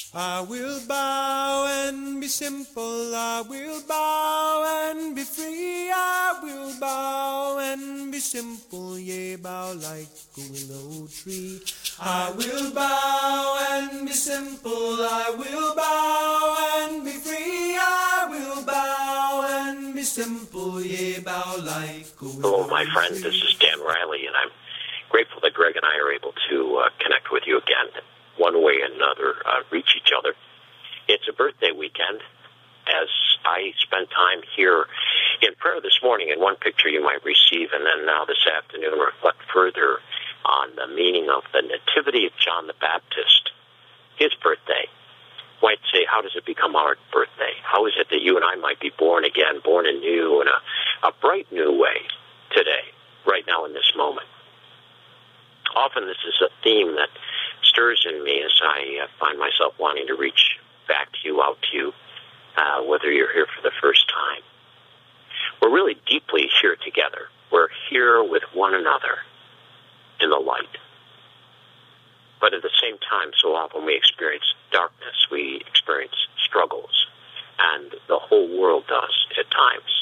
I will bow and be simple, I will bow and be free, I will bow and be simple, yea, bow like a willow tree. I will bow and be simple, I will bow and be free, I will bow and be simple, yea, bow like a willow tree. Hello, my friend, this is Dan Riley, and I'm grateful that Greg and I are able to connect with you again. One way or another, reach each other. It's a birthday weekend. As I spent time here in prayer this morning, in one picture you might receive, and then now this afternoon reflect further on the meaning of the Nativity of John the Baptist, his birthday. You might say, how does it become our birthday? How is it that you and I might be born again, born anew in a bright new way today, right now in this moment? Often this is a theme that stirs in me as I find myself wanting to reach back to you, out to you, whether you're here for the first time. We're really deeply here together. We're here with one another in the light. But at the same time, so often we experience darkness, we experience struggles, and the whole world does at times.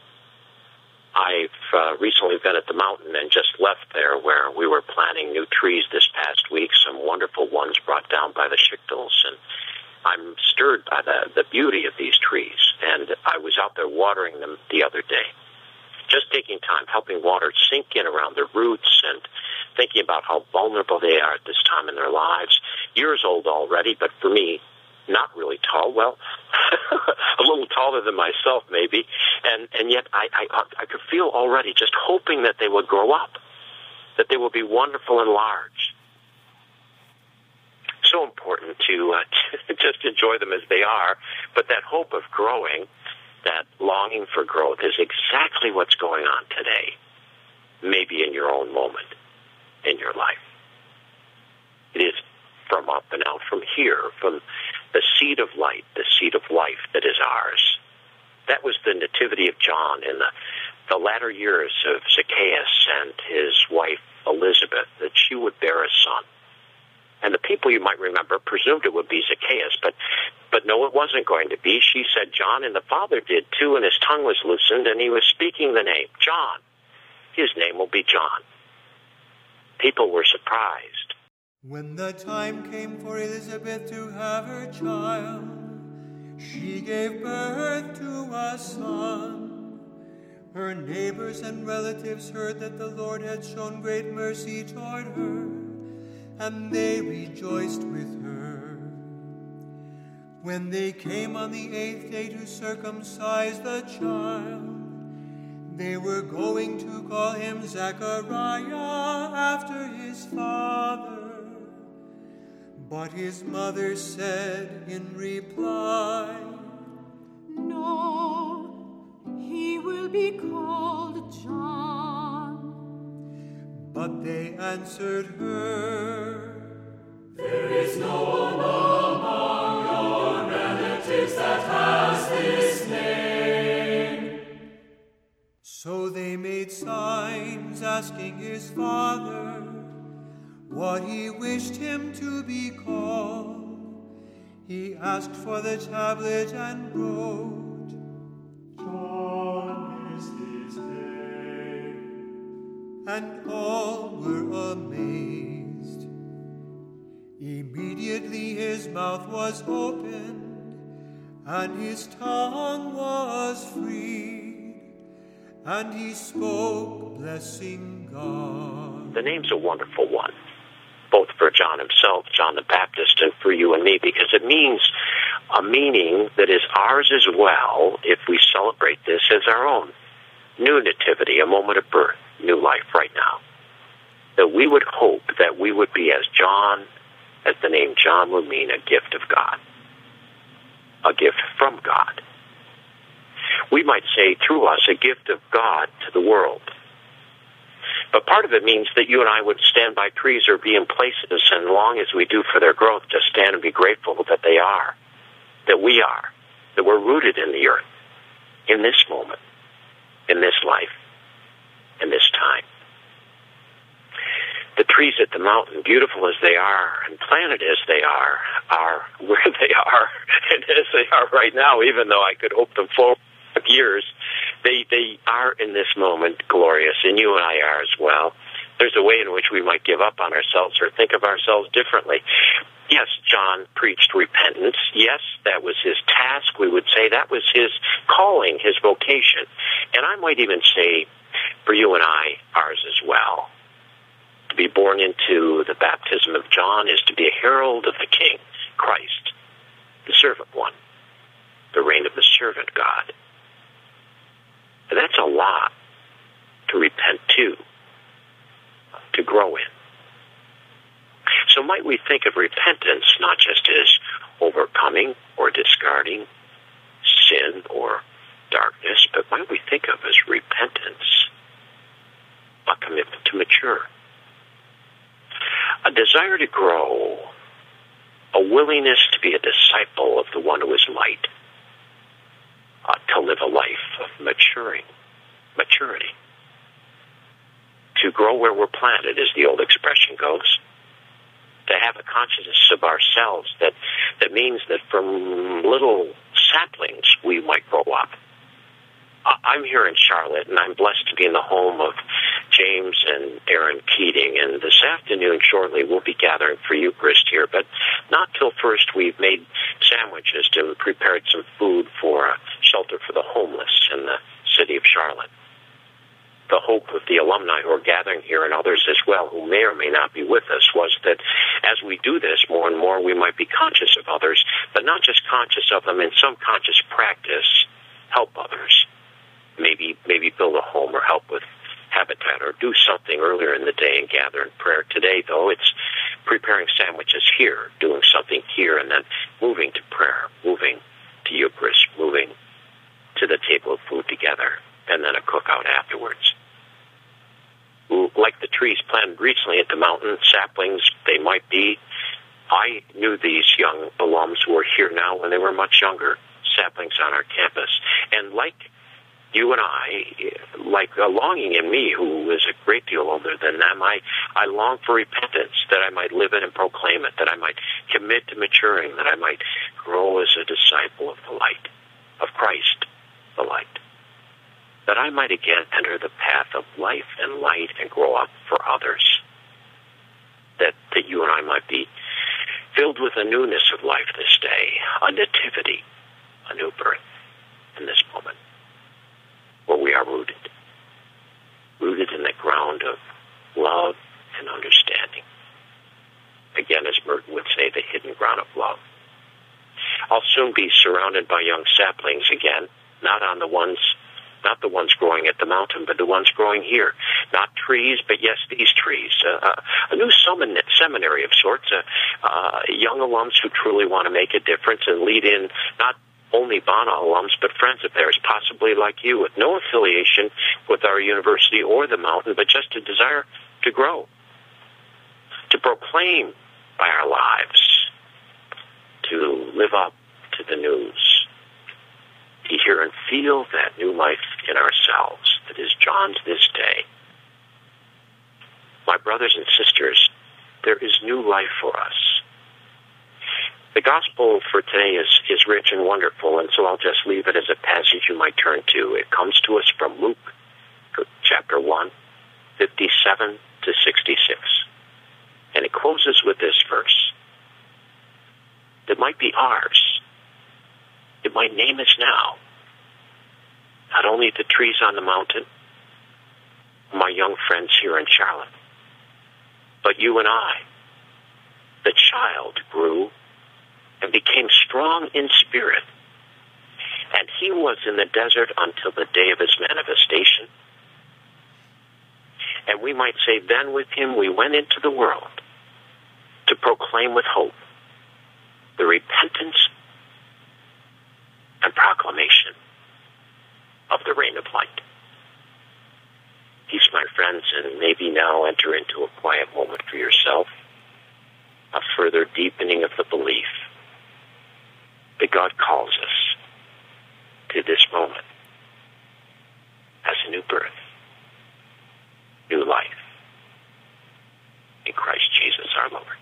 I've recently been at the mountain and just left there where we were planting new trees this past week, some wonderful ones brought down by the Schichtels, and I'm stirred by the beauty of these trees, and I was out there watering them the other day, just taking time, helping water sink in around their roots and thinking about how vulnerable they are at this time in their lives. Years old already, but for me, not really tall. Well, a little taller than myself, maybe. And yet I could feel already just hoping that they would grow up, that they would be wonderful and large. So important to just enjoy them as they are, but that hope of growing, that longing for growth is exactly what's going on today, maybe in your own moment in your life. It is from up and out, from here, from the seed of light, the seed of life that is ours. That was the nativity of John in the latter years of Zacchaeus and his wife Elizabeth, that she would bear a son. And the people, you might remember, presumed it would be Zacchaeus, but no, it wasn't going to be. She said John, and the father did too, and his tongue was loosened, and he was speaking the name, John. His name will be John. People were surprised. When the time came for Elizabeth to have her child, she gave birth to a son. Her neighbors and relatives heard that the Lord had shown great mercy toward her, and they rejoiced with her. When they came on the 8th day to circumcise the child, they were going to call him Zechariah after his father. But his mother said in reply, "No, he will be called John." But they answered her, "There is no one among your relatives that has this name." So they made signs asking his father what he wished him to be called. He asked for the tablet and wrote, "John is his name." And all were amazed. Immediately his mouth was opened, and his tongue was freed, and he spoke, blessing God. The name's a wonderful one, both for John himself, John the Baptist, and for you and me, because it means a meaning that is ours as well if we celebrate this as our own. New nativity, a moment of birth, new life right now. That we would hope that we would be as John, as the name John would mean, a gift of God. A gift from God. We might say through us, a gift of God to the world. But part of it means that you and I would stand by trees or be in places, and long as we do for their growth, just stand and be grateful that they are, that we are, that we're rooted in the earth, in this moment, in this life, in this time. the trees at the mountain, beautiful as they are and planted as they are where they are and as they are right now, even though I could hope them for years. They are in this moment glorious, and you and I are as well. There's a way in which we might give up on ourselves or think of ourselves differently. Yes, John preached repentance. Yes, that was his task. We would say that was his calling, his vocation. And I might even say, for you and I, ours as well. To be born into the baptism of John is to be a herald of the King, Christ, the servant one, the reign of the servant God. And that's a lot to repent to grow in. So might we think of repentance not just as overcoming or discarding sin or darkness, but might we think of as repentance a commitment to mature, a desire to grow, a willingness to be a disciple of the one who is light, to live a life of maturity, to grow where we're planted, as the old expression goes, to have a consciousness of ourselves that means that from little saplings we might grow up. I'm here in Charlotte, and I'm blessed to be in the home of James and Aaron Keating, and this afternoon shortly we'll be gathering for Eucharist here, but not till first we've made sandwiches and prepared some food for a shelter for the homeless in the city of Charlotte. The hope of the alumni who are gathering here, and others as well who may or may not be with us, was that as we do this more and more, we might be conscious of others, but not just conscious of them in some conscious practice, help others. Maybe build a home or help with habitat or do something earlier in the day and gather in prayer. Today, though, it's preparing sandwiches here, doing something here, and then moving to prayer, moving to Eucharist, moving to the table of food together, and then a cookout afterwards. Like the trees planted recently at the mountain, saplings they might be. I knew these young alums who are here now when they were much younger, saplings on our campus. And like you and I, like a longing in me who is a great deal older than them, I long for repentance, that I might live it and proclaim it, that I might commit to maturing, that I might grow as a disciple of the light, of Christ, the light, that I might again enter the path of life and light and grow up for others, that you and I might be filled with a newness of life this day, a nativity, a new birth in this moment, where we are rooted in the ground of love and understanding. Again, as Merton would say, the hidden ground of love. I'll soon be surrounded by young saplings again, not the ones growing at the mountain, but the ones growing here. Not trees, but yes, these trees. A new seminary of sorts, young alums who truly want to make a difference and lead in not only Bana alums, but friends of theirs, possibly like you, with no affiliation with our university or the mountain, but just a desire to grow, to proclaim by our lives, to live up to the news, to hear and feel that new life in ourselves that is John's this day. My brothers and sisters, there is new life for us. The gospel for today is rich and wonderful, and so I'll just leave it as a passage you might turn to. It comes to us from Luke, chapter 1, 57 to 66. And it closes with this verse that might be ours. It might name us now. Not only the trees on the mountain, my young friends here in Charlotte, but you and I. The child grew and became strong in spirit, and he was in the desert until the day of his manifestation. And we might say, then with him we went into the world to proclaim with hope the repentance and proclamation of the reign of light. Peace, my friends, and maybe now enter into a quiet moment for yourself, a further deepening of the belief that God calls us to this moment as a new birth, new life, in Christ Jesus our Lord.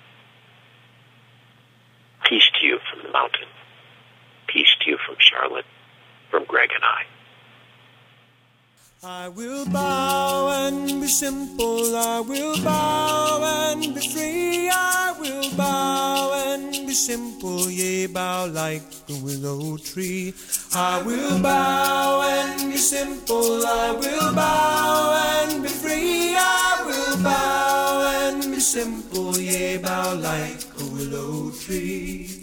Peace to you from the mountain. Peace to you from Charlotte, from Greg and I. I will bow and be simple, I will bow and be free, I will bow and be simple, yea, bow like a willow tree. I will bow and be simple, I will bow and be free, I will bow and be simple, yea, bow like a willow tree.